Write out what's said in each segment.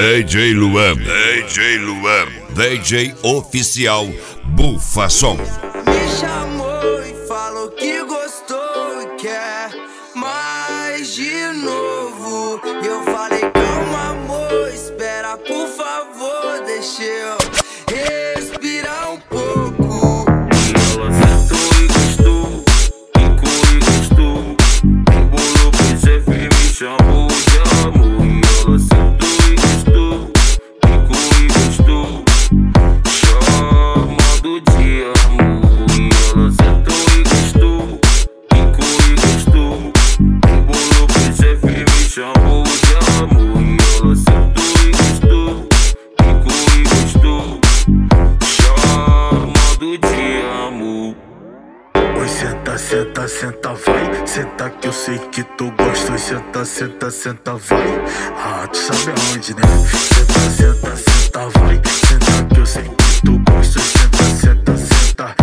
DJ Luan, DJ oficial Bufason. Me chamou e falou que gostou e quer mais de novo. E eu falei, calma amor, espera por favor, deixa eu respirar um pouco. E ela sentou e gostou, ficou e gostou, embolou pro chefe e me chamou de amor. E ela sentou e gostou, ficou e gostou, chamando de amor. E ela sentou e gostou, ficou e gostou, embolou pro chefe e me chamou de amor. E ela sentou e gostou, ficou e gostou, chamando de amor. Oi, senta, senta, senta, vai. Senta que eu sei que tu gosta. Oi, senta, senta, senta, vai. Ah, tu sabe aonde, né? Senta, senta, senta, vai. Senta que eu sei que tu gosta. Oi, senta, senta, senta,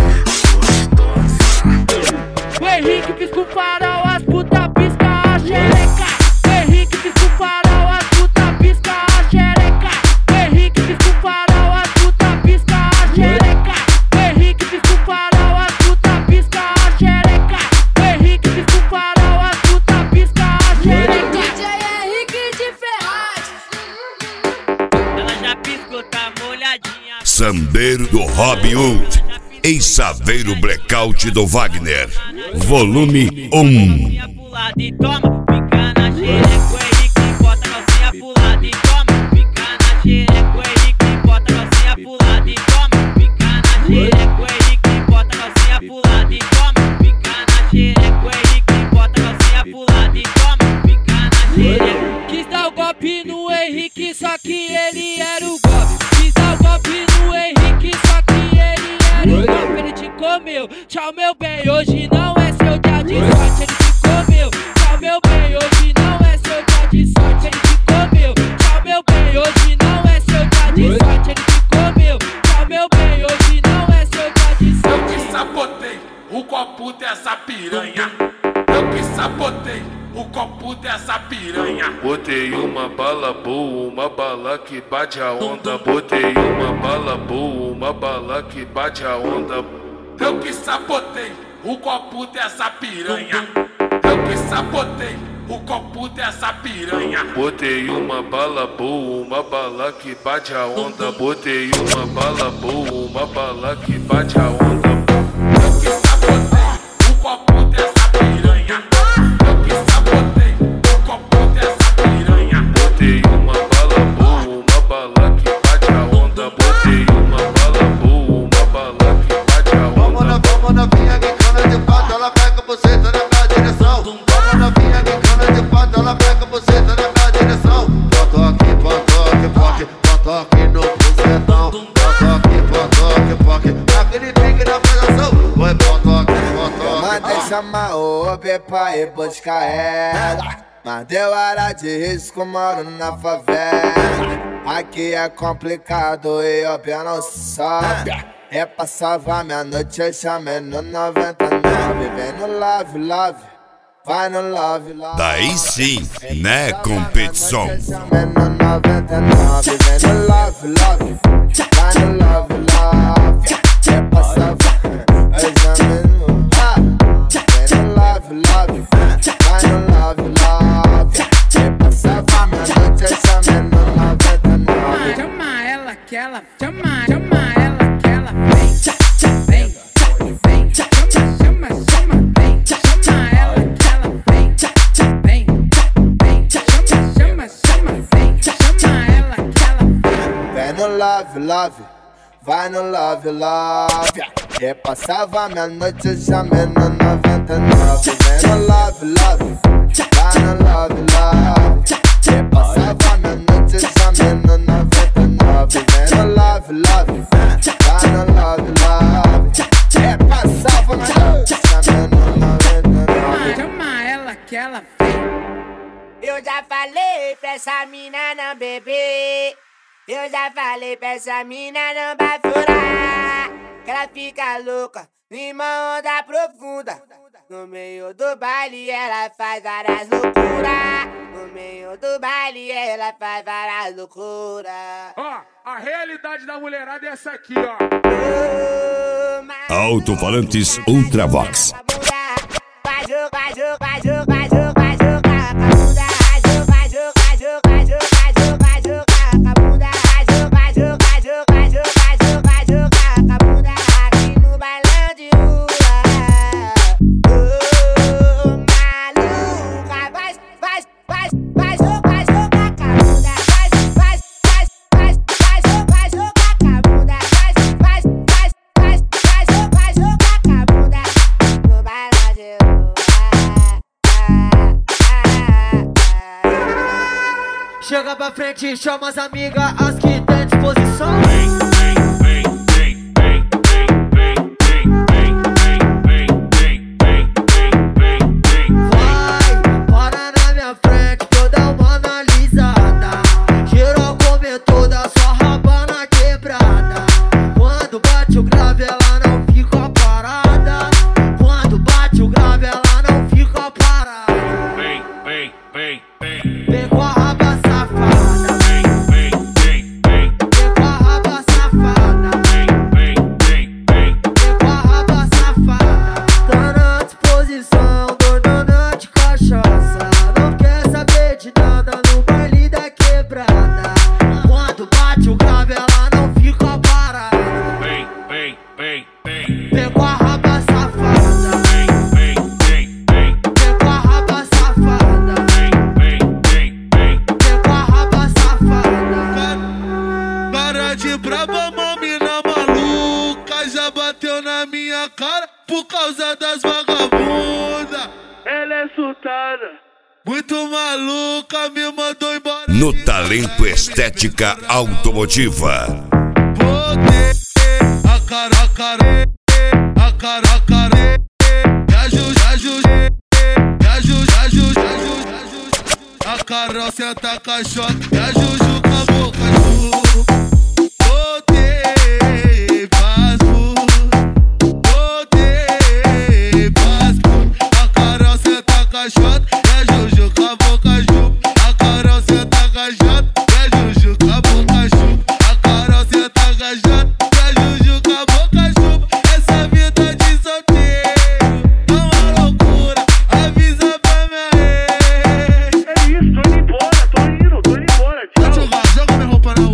gostosa. O Henrique pisca o farol, as puta pisca a xereca. O Henrique pisca o farol, as puta pisca a xereca. O Henrique pisca o farol, as puta pisca a xereca. O Henrique pisca o farol, as puta pisca a xereca. O Henrique pisca o farol, as puta pisca a xereca. DJ Henrique de Ferraz. Ela já piscou, tá molhadinha. Sambeiro do Robin Hood em Saveiro Blackout do Wagner, volume 1. Pro lado e toma, pica na xereca. O Henrique bota a calcinha pro lado e toma, pica na xereca. O Henrique bota a calcinha pro lado e toma, pica na xereca. O Henrique bota a calcinha pro lado e toma, pica na xereca. O Henrique bota a calcinha pro lado e toma, pica na xereca. Quis dar o golpe no Henrique, só que ele era o golpe. Quis dar o golpe no Henrique, só que ele era o golpe. Ele te comeu, tchau meu bem, hoje não é seu dia de sorte. Ele te comeu, tchau meu bem, hoje não é seu dia de sorte. Ele te comeu, tchau meu bem, hoje não é seu dia de sorte. Ele te comeu, tchau meu bem, hoje não é seu dia de Eu sorte. que sabotei o copo dessa piranha. Eu que sabotei o copo dessa piranha. Botei uma bala boa, uma bala que bate a onda. Botei uma bala boa, uma bala que bate a onda. Eu que sabotei o copo dessa piranha. Eu que sabotei o copo dessa piranha. Botei uma bala boa, uma bala que bate a onda. Botei uma bala boa, uma bala que bate a onda. Eu que sabotei o copo dessa piranha. Eu que sabotei o copo dessa piranha. Botei uma bala boa, uma bala que bate a onda. Botei uma bala boa, uma bala que bate a onda. Vamos novinha que cana de pato, ela pega você tá na minha direção. Vamos novinha que cana de pato, ela pega você tá na minha direção. Potoque, potoque, poque, potoque no bucetão. Potoque, poque, aquele pique na pegação. Oi, potoque, potoque. Mandei chamar o Pepa e buscar ela, mas deu área de risco, moro na favela. Aqui é complicado e o pé não sobe. É pra salvar minha noite, eu chamei no 99. Vem no love, love, vai no love, love. Daí sim, né, competição. Chamei no 99. Vem no love, love, vai no love, love. É pra salvar, eu chamei no vem no love, love, vai no love, love. É pra salvar minha noite, eu chamei no 99. Chama ela que ela, chama ela que ela vem, vem, vem, chama ela que ela vem, vem, vem, chama ela que ela vem. Vem no love, love, vai no love, love. É pra salvar minha noite, eu chamei no 99. Vem no love, love, vai no love, love. É pra salvar minha noite, eu chamei no 99. Vem no love, love, vai no love, love. É pra salvar minha noite, eu chamei no 99. Chama ela que ela vem. Eu já falei pra essa mina não beber. Eu já falei pra essa mina não bafurar. Que ela fica louca, numa onda profunda. No meio do baile ela faz várias loucuras. No meio do baile ela faz várias loucuras. Ó, a realidade da mulherada é essa aqui, ó. Alto-falantes Ultravox. Vai jogar, jogar, jogar, jogar, jogar com a bunda. Vai jogar, jogar, jogar, jogar, jogar, jogar com a bunda. Vai jogar, jogar, jogar, jogar, jogar, jogar com a bunda. Aqui no bailão de rua. Maluca, vai jogar, jogar com a bunda. Vai jogar, jogar com a bunda. Vai jogar, jogar com a bunda. No bailão de rua. Chega pra frente, chama as amigas, as que tem disposição. Vai, para na minha frente, que eu dar uma analisada. Geral come toda, só rabana quebrada. Quando bate o grave, ela não fica parada. Quando bate o grave, ela não fica parada. Vem com a raba safada. Vem com a raba safada. Vem com a raba safada. Tá na disposição, doidona de cachaça. Não quer saber de nada no baile da quebrada. Quando bate o grave, ela não fica parada. Vem com a raba safada. Vem com a raba safada. Vem com a raba safada. Cara de braba, mamina maluca, já bateu na minha cara por causa das vagabundas. Ela é surtada, muito maluca, me mandou embora. No Talento Estética Automotiva. Poder, a cara, a Carol senta caixota, e a Juju acabou cachorro. Botei paspo, a Carol senta caixota, e a Juju acabou cachorro. A Carol senta caixota, e a Juju acabou cachorro. A Carol senta caixota, e a Juju acabou cachorro. Essa vida de solteiro é uma loucura, avisa pra minha ex. É isso, tô indo embora, tô indo embora. Vai jogar, joga minha roupa na rua.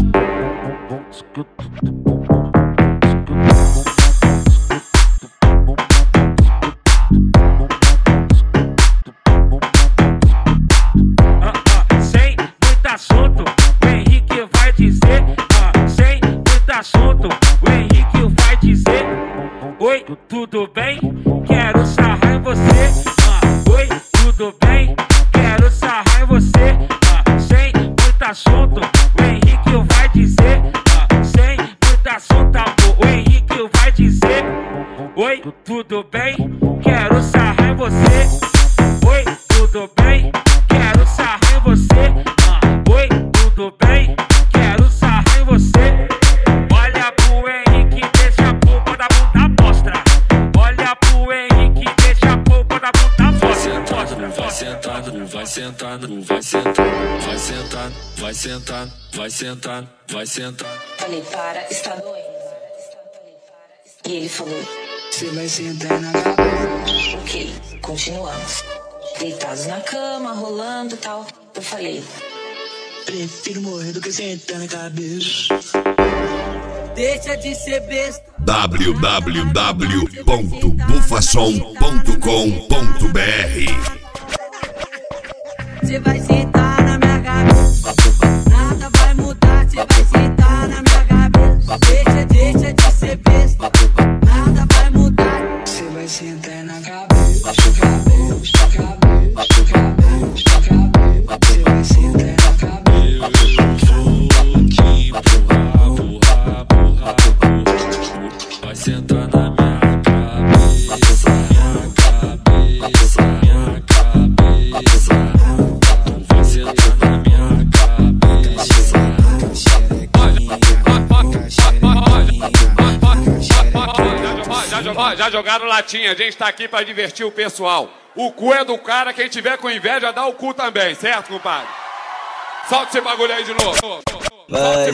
Sem muito assunto, o Henrique vai dizer. Sem muito assunto, o Henrique vai dizer. Oi, tudo bem? Quero sarrar em você. Oi, tudo bem? Quero sarrar em você. Sem muito assunto, o Henrique vai dizer. Sem muito assunto, amor, o Henrique vai dizer. Oi, tudo bem? Quero sarrar em você. Oi, tudo bem? Quero sarrar em você. Oi, tudo bem? Quero sarrar em você. Olha pro Henrique, deixa a polpa da bunda mostra. Olha pro Henrique, deixa a polpa da bunda mostra. Vai sentando, vai sentando, vai sentando, vai sentando, vai sentando, vai sentando, vai sentando. Falei, para, está doendo. E ele falou, você vai sentar na cabeça. ok, continuamos. Deitados na cama, rolando e tal. Eu falei, prefiro morrer do que sentar na cabeça. Deixa de ser besta. www.bufasom.com.br. Você vai sentar na minha cabeça. Nada vai mudar, você vai sentar na minha cabeça. Deixa de ser besta. Nada vai mudar. Você vai sentar na cabeça. Você vai sentar na cabeça. Vai sentar na minha cabeça, minha cabeça, minha cabeça. Vai sentar. Ó, já jogaram latinha, a gente tá aqui pra divertir o pessoal. O cu é do cara, quem tiver com inveja dá o cu também, certo, compadre? Solta esse bagulho aí de novo. Vai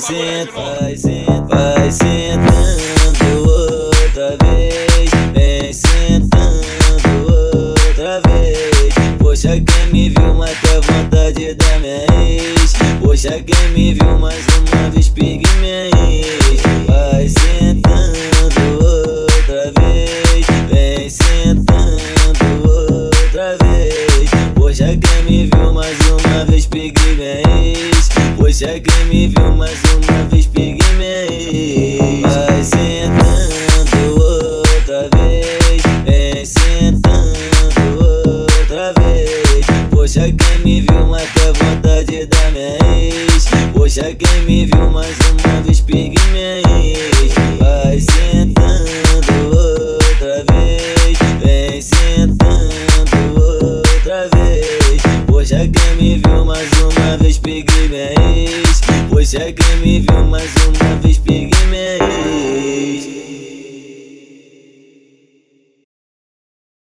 sentando outra vez, vem sentando outra vez. Poxa, quem me viu mata a vontade da minha ex. Poxa, quem me viu mais uma vez pegue minha ex. Vai sentando outra vez, vem sentando outra vez. Poxa, quem me viu mais uma vez pegue minha ex. Poxa, quem me viu mais uma vez pegue minha ex. Vai sentando outra vez, vem sentando outra vez. Poxa, quem me viu mata a vontade da minha ex. Poxa, quem me viu mais uma vez pegue minha ex. Vai sentando outra vez, vem sentando outra vez. Poxa, quem me viu mais uma vez pegue minha ex. Poxa, quem me viu mais uma vez pegue minha ex.